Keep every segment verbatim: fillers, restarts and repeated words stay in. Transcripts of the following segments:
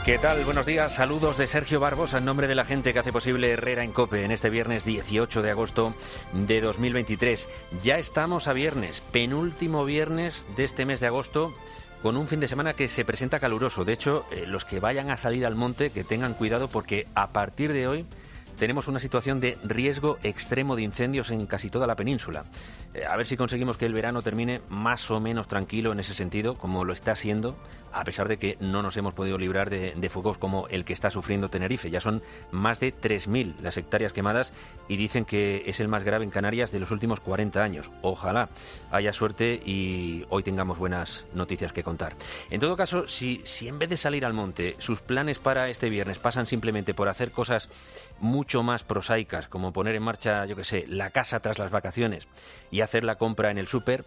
¿Qué tal? Buenos días. Saludos de Sergio Barbosa en nombre de la gente que hace posible Herrera en COPE en este viernes dieciocho de agosto de dos mil veintitrés. Ya estamos a viernes, penúltimo viernes de este mes de agosto, con un fin de semana que se presenta caluroso. De hecho, eh, los que vayan a salir al monte, que tengan cuidado porque a partir de hoy tenemos una situación de riesgo extremo de incendios en casi toda la península. Eh, a ver si conseguimos que el verano termine más o menos tranquilo en ese sentido, como lo está siendo, a pesar de que no nos hemos podido librar de, de fuegos como el que está sufriendo Tenerife. Ya son más de tres mil las hectáreas quemadas y dicen que es el más grave en Canarias de los últimos cuarenta años. Ojalá haya suerte y hoy tengamos buenas noticias que contar. En todo caso, si, si en vez de salir al monte, sus planes para este viernes pasan simplemente por hacer cosas mucho más prosaicas, como poner en marcha, yo qué sé, la casa tras las vacaciones y hacer la compra en el súper,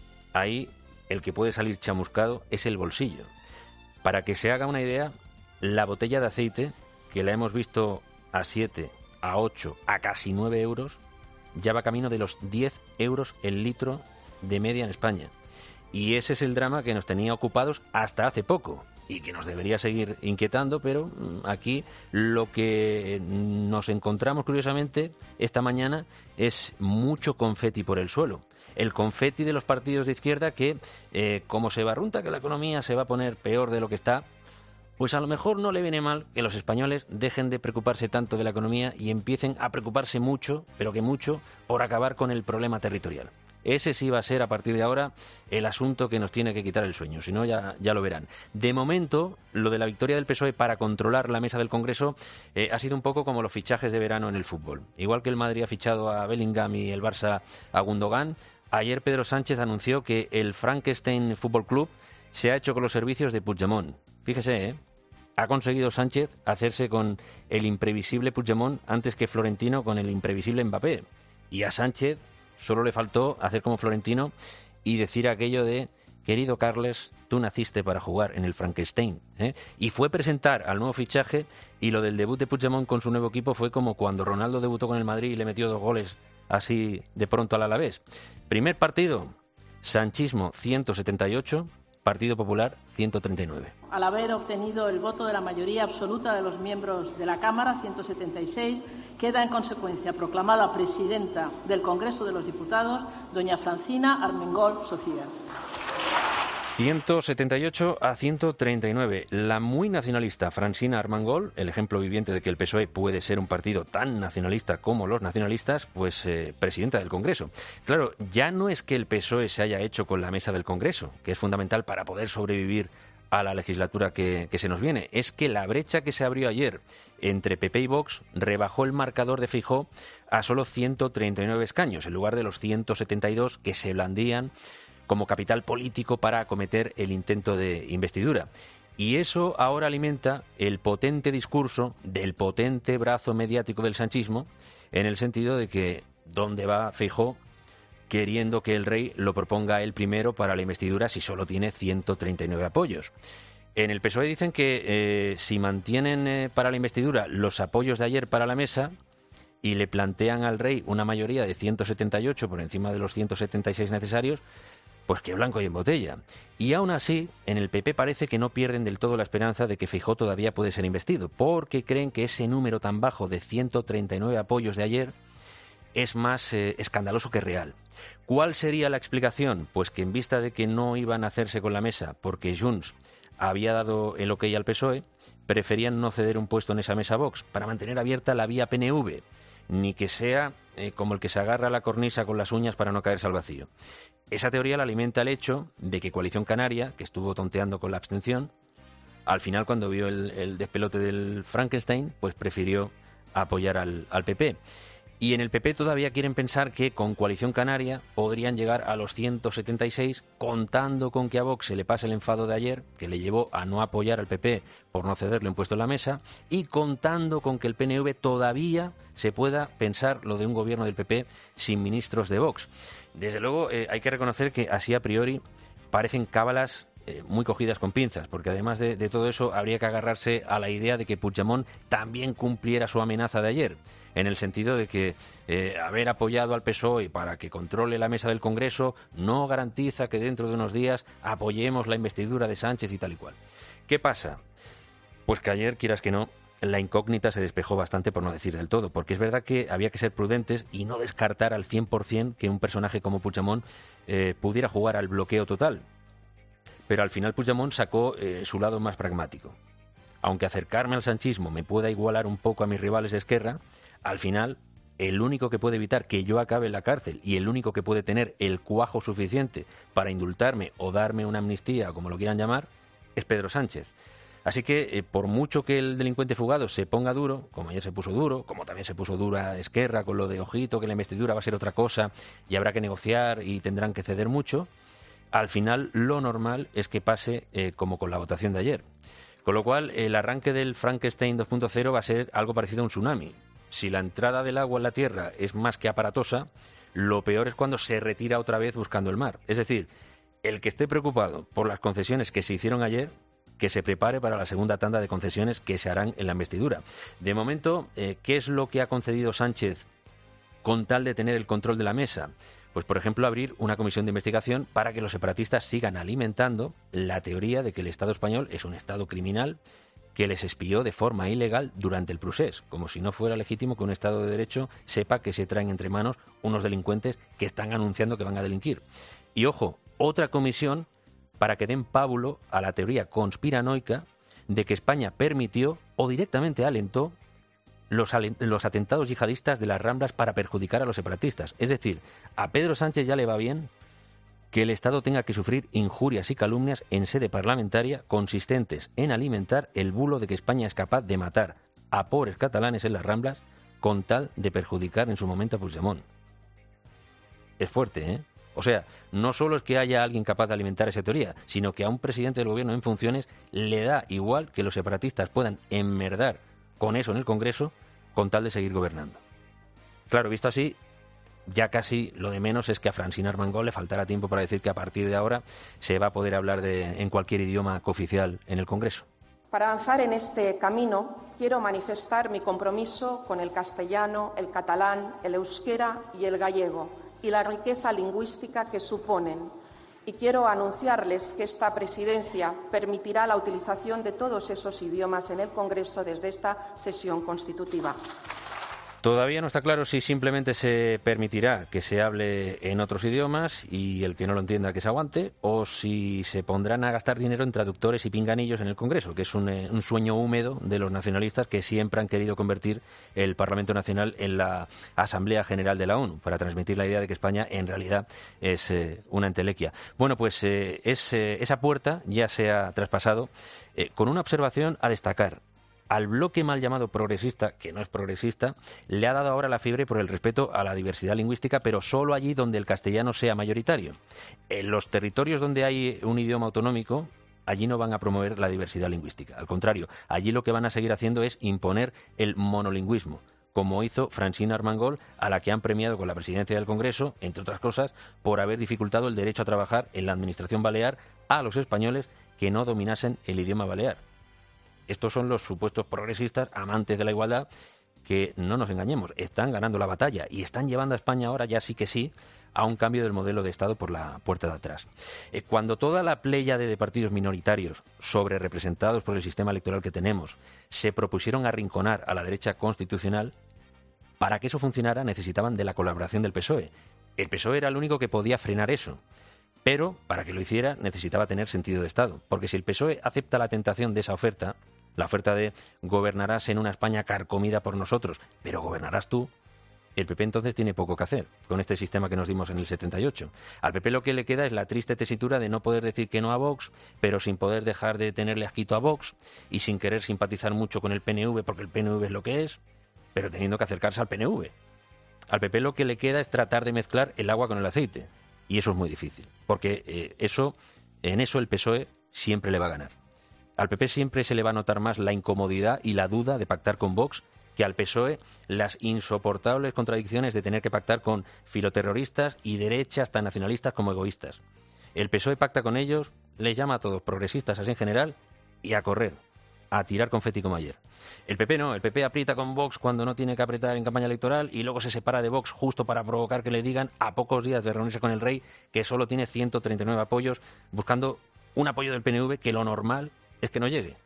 ahí el que puede salir chamuscado es el bolsillo. Para que se haga una idea, la botella de aceite, que la hemos visto a siete, a ocho, a casi nueve euros, ya va camino de los diez euros el litro de media en España. Y ese es el drama que nos tenía ocupados hasta hace poco y que nos debería seguir inquietando, pero aquí lo que nos encontramos curiosamente esta mañana es mucho confeti por el suelo. El confeti de los partidos de izquierda que, eh, como se barrunta que la economía se va a poner peor de lo que está, pues a lo mejor no le viene mal que los españoles dejen de preocuparse tanto de la economía y empiecen a preocuparse mucho, pero que mucho, por acabar con el problema territorial. Ese sí va a ser, a partir de ahora, el asunto que nos tiene que quitar el sueño. Si no, ya, ya lo verán. De momento, lo de la victoria del P S O E para controlar la mesa del Congreso eh, ha sido un poco como los fichajes de verano en el fútbol. Igual que el Madrid ha fichado a Bellingham y el Barça a Gundogan, ayer Pedro Sánchez anunció que el Frankenstein Fútbol Club se ha hecho con los servicios de Puigdemont. Fíjese, ¿eh? Ha conseguido Sánchez hacerse con el imprevisible Puigdemont antes que Florentino con el imprevisible Mbappé. Y a Sánchez solo le faltó hacer como Florentino y decir aquello de: querido Carles, tú naciste para jugar en el Frankenstein, ¿eh? Y fue presentar al nuevo fichaje, y lo del debut de Puigdemont con su nuevo equipo fue como cuando Ronaldo debutó con el Madrid y le metió dos goles así de pronto al Alavés. Primer partido, sanchismo ciento setenta y ocho, Partido Popular ciento treinta y nueve. Al haber obtenido el voto de la mayoría absoluta de los miembros de la Cámara, ciento setenta y seis, queda en consecuencia proclamada presidenta del Congreso de los Diputados doña Francina Armengol Socias. ciento setenta y ocho a ciento treinta y nueve. La muy nacionalista Francina Armengol, el ejemplo viviente de que el P S O E puede ser un partido tan nacionalista como los nacionalistas, pues eh, presidenta del Congreso. Claro, ya no es que el P S O E se haya hecho con la mesa del Congreso, que es fundamental para poder sobrevivir a la legislatura que, que se nos viene. Es que la brecha que se abrió ayer entre P P y Vox rebajó el marcador de Feijóo a solo ciento treinta y nueve escaños, en lugar de los ciento setenta y dos que se blandían como capital político para acometer el intento de investidura. Y eso ahora alimenta el potente discurso del potente brazo mediático del sanchismo, en el sentido de que ¿dónde va Feijóo queriendo que el rey lo proponga él primero para la investidura si solo tiene ciento treinta y nueve apoyos? En el P S O E dicen que eh, si mantienen eh, para la investidura los apoyos de ayer para la mesa y le plantean al rey una mayoría de ciento setenta y ocho por encima de los ciento setenta y seis necesarios, pues que blanco y en botella. Y aún así, en el P P parece que no pierden del todo la esperanza de que Feijóo todavía puede ser investido, porque creen que ese número tan bajo de ciento treinta y nueve apoyos de ayer es más eh, escandaloso que real. ¿Cuál sería la explicación? Pues que en vista de que no iban a hacerse con la mesa porque Junts había dado el ok al P S O E, preferían no ceder un puesto en esa mesa a Vox para mantener abierta la vía P N V, ni que sea eh, como el que se agarra a la cornisa con las uñas para no caerse al vacío. Esa teoría la alimenta el hecho de que Coalición Canaria, que estuvo tonteando con la abstención, al final cuando vio el, el despelote del Frankenstein, pues prefirió apoyar al, al P P. Y en el P P todavía quieren pensar que con Coalición Canaria podrían llegar a los ciento setenta y seis, contando con que a Vox se le pase el enfado de ayer, que le llevó a no apoyar al P P por no cederle un puesto en la mesa, y contando con que el P N V todavía se pueda pensar lo de un gobierno del P P sin ministros de Vox. Desde luego eh, hay que reconocer que así a priori parecen cábalas eh, muy cogidas con pinzas, porque además de, de todo eso habría que agarrarse a la idea de que Puigdemont también cumpliera su amenaza de ayer, en el sentido de que eh, haber apoyado al P S O E para que controle la mesa del Congreso no garantiza que dentro de unos días apoyemos la investidura de Sánchez y tal y cual. ¿Qué pasa? Pues que ayer, quieras que no, la incógnita se despejó bastante, por no decir del todo, porque es verdad que había que ser prudentes y no descartar al cien por cien que un personaje como Puigdemont eh, pudiera jugar al bloqueo total. Pero al final Puigdemont sacó eh, su lado más pragmático. Aunque acercarme al sanchismo me pueda igualar un poco a mis rivales de Esquerra, al final el único que puede evitar que yo acabe en la cárcel y el único que puede tener el cuajo suficiente para indultarme o darme una amnistía, o como lo quieran llamar, es Pedro Sánchez. Así que, eh, por mucho que el delincuente fugado se ponga duro, como ayer se puso duro, como también se puso dura Esquerra con lo de ojito, que la investidura va a ser otra cosa y habrá que negociar y tendrán que ceder mucho, al final lo normal es que pase eh, como con la votación de ayer. Con lo cual, el arranque del Frankenstein dos punto cero va a ser algo parecido a un tsunami. Si la entrada del agua en la tierra es más que aparatosa, lo peor es cuando se retira otra vez buscando el mar. Es decir, el que esté preocupado por las concesiones que se hicieron ayer, que se prepare para la segunda tanda de concesiones que se harán en la investidura. De momento, eh, ¿qué es lo que ha concedido Sánchez con tal de tener el control de la mesa? Pues, por ejemplo, abrir una comisión de investigación para que los separatistas sigan alimentando la teoría de que el Estado español es un Estado criminal que les espió de forma ilegal durante el procés, como si no fuera legítimo que un Estado de Derecho sepa que se traen entre manos unos delincuentes que están anunciando que van a delinquir. Y, ojo, otra comisión para que den pábulo a la teoría conspiranoica de que España permitió o directamente alentó los, los atentados yihadistas de las Ramblas para perjudicar a los separatistas. Es decir, a Pedro Sánchez ya le va bien que el Estado tenga que sufrir injurias y calumnias en sede parlamentaria consistentes en alimentar el bulo de que España es capaz de matar a pobres catalanes en las Ramblas con tal de perjudicar en su momento a Puigdemont. Es fuerte, ¿eh? O sea, no solo es que haya alguien capaz de alimentar esa teoría, sino que a un presidente del gobierno en funciones le da igual que los separatistas puedan enmerdar con eso en el Congreso con tal de seguir gobernando. Claro, visto así, ya casi lo de menos es que a Francina Armengol le faltará tiempo para decir que a partir de ahora se va a poder hablar de, en cualquier idioma cooficial en el Congreso. Para avanzar en este camino, quiero manifestar mi compromiso con el castellano, el catalán, el euskera y el gallego, y la riqueza lingüística que suponen. Y quiero anunciarles que esta presidencia permitirá la utilización de todos esos idiomas en el Congreso desde esta sesión constitutiva. Todavía no está claro si simplemente se permitirá que se hable en otros idiomas y el que no lo entienda que se aguante, o si se pondrán a gastar dinero en traductores y pinganillos en el Congreso, que es un, eh, un sueño húmedo de los nacionalistas que siempre han querido convertir el Parlamento Nacional en la Asamblea General de la ONU, para transmitir la idea de que España en realidad es eh, una entelequia. Bueno, pues eh, es, eh, esa puerta ya se ha traspasado eh, con una observación a destacar. Al bloque mal llamado progresista, que no es progresista, le ha dado ahora la fiebre por el respeto a la diversidad lingüística, pero solo allí donde el castellano sea mayoritario. En los territorios donde hay un idioma autonómico, allí no van a promover la diversidad lingüística. Al contrario, allí lo que van a seguir haciendo es imponer el monolingüismo, como hizo Francina Armengol, a la que han premiado con la presidencia del Congreso, entre otras cosas, por haber dificultado el derecho a trabajar en la administración balear a los españoles que no dominasen el idioma balear. Estos son los supuestos progresistas amantes de la igualdad que, no nos engañemos, están ganando la batalla y están llevando a España ahora, ya sí que sí, a un cambio del modelo de Estado por la puerta de atrás. Eh, cuando toda la pléyade de partidos minoritarios, sobre representados por el sistema electoral que tenemos, se propusieron arrinconar a la derecha constitucional, para que eso funcionara necesitaban de la colaboración del P S O E. El P S O E era el único que podía frenar eso. Pero, para que lo hiciera, necesitaba tener sentido de Estado. Porque si el P S O E acepta la tentación de esa oferta, la oferta de gobernarás en una España carcomida por nosotros, pero gobernarás tú, el P P entonces tiene poco que hacer con este sistema que nos dimos en el setenta y ocho. Al P P lo que le queda es la triste tesitura de no poder decir que no a Vox, pero sin poder dejar de tenerle asquito a Vox y sin querer simpatizar mucho con el P N V, porque el P N V es lo que es, pero teniendo que acercarse al P N V. Al P P lo que le queda es tratar de mezclar el agua con el aceite. Y eso es muy difícil, porque eh, eso, en eso el P S O E siempre le va a ganar. Al P P siempre se le va a notar más la incomodidad y la duda de pactar con Vox que al P S O E las insoportables contradicciones de tener que pactar con filoterroristas y derechas tan nacionalistas como egoístas. El P S O E pacta con ellos, les llama a todos progresistas así en general y a correr, a tirar confeti como ayer. El P P no, el P P aprieta con Vox cuando no tiene que apretar en campaña electoral y luego se separa de Vox justo para provocar que le digan a pocos días de reunirse con el rey que solo tiene ciento treinta y nueve apoyos, buscando un apoyo del P N V que lo normal es que no llegue.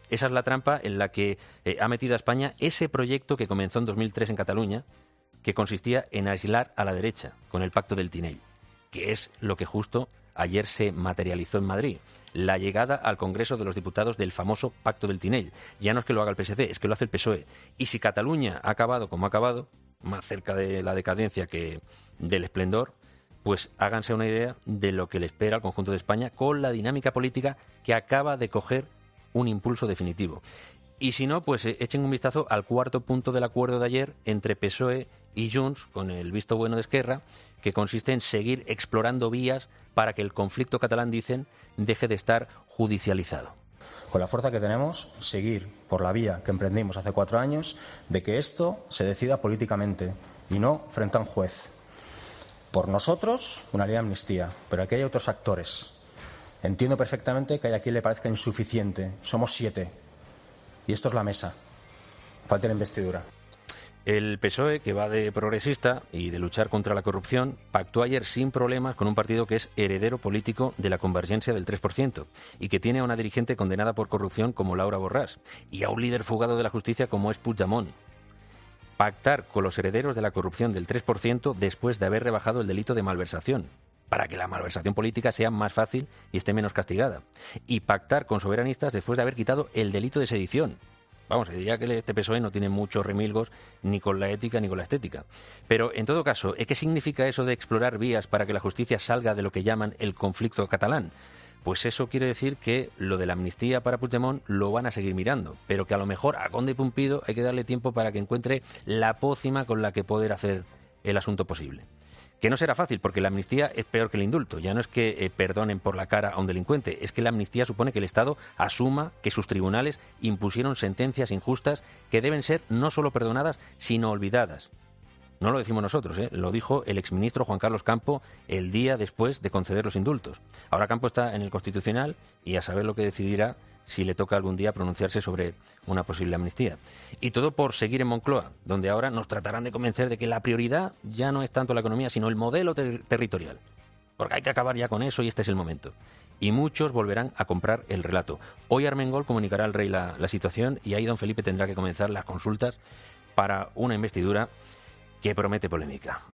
Esa es la trampa en la que eh, ha metido a España ese proyecto que comenzó en dos mil tres en Cataluña, que consistía en aislar a la derecha con el Pacto del Tinell, que es lo que justo ayer se materializó en Madrid. La llegada al Congreso de los Diputados del famoso Pacto del Tinell. Ya no es que lo haga el P S C, es que lo hace el P S O E. Y si Cataluña ha acabado como ha acabado, más cerca de la decadencia que del esplendor, pues háganse una idea de lo que le espera al conjunto de España con la dinámica política que acaba de coger un impulso definitivo. Y si no, pues echen un vistazo al cuarto punto del acuerdo de ayer entre P S O E y Junts, con el visto bueno de Esquerra, que consiste en seguir explorando vías para que el conflicto catalán, dicen, deje de estar judicializado. Con la fuerza que tenemos, seguir por la vía que emprendimos hace cuatro años de que esto se decida políticamente y no frente a un juez. Por nosotros, una ley de amnistía, pero aquí hay otros actores. Entiendo perfectamente que hay a quien le parezca insuficiente. Somos siete. Y esto es la mesa. Falta la investidura. El P S O E, que va de progresista y de luchar contra la corrupción, pactó ayer sin problemas con un partido que es heredero político de la convergencia del tres por ciento y que tiene a una dirigente condenada por corrupción como Laura Borràs y a un líder fugado de la justicia como es Puigdemont. Pactar con los herederos de la corrupción del tres por ciento después de haber rebajado el delito de malversación, para que la malversación política sea más fácil y esté menos castigada. Y pactar con soberanistas después de haber quitado el delito de sedición. Vamos, diría que este P S O E no tiene muchos remilgos ni con la ética ni con la estética. Pero, en todo caso, ¿qué significa eso de explorar vías para que la justicia salga de lo que llaman el conflicto catalán? Pues eso quiere decir que lo de la amnistía para Puigdemont lo van a seguir mirando, pero que a lo mejor a Conde Pumpido hay que darle tiempo para que encuentre la pócima con la que poder hacer el asunto posible. Que no será fácil, porque la amnistía es peor que el indulto. Ya no es que eh, perdonen por la cara a un delincuente, es que la amnistía supone que el Estado asuma que sus tribunales impusieron sentencias injustas que deben ser no solo perdonadas, sino olvidadas. No lo decimos nosotros, ¿eh? Lo dijo el exministro Juan Carlos Campo el día después de conceder los indultos. Ahora Campo está en el Constitucional y a saber lo que decidirá si le toca algún día pronunciarse sobre una posible amnistía. Y todo por seguir en Moncloa, donde ahora nos tratarán de convencer de que la prioridad ya no es tanto la economía, sino el modelo ter- territorial. Porque hay que acabar ya con eso y este es el momento. Y muchos volverán a comprar el relato. Hoy Armengol comunicará al rey la, la situación y ahí don Felipe tendrá que comenzar las consultas para una investidura que promete polémica.